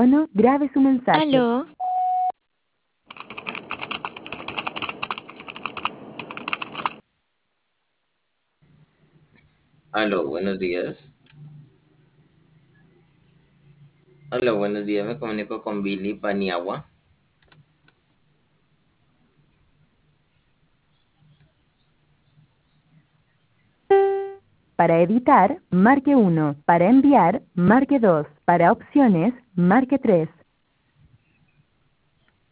tono, grabe su mensaje. Aló. Aló, buenos días. Hola, buenos días. Me comunico con Billy Paniagua. Para editar, marque 1. Para enviar, marque 2. Para opciones, marque 3.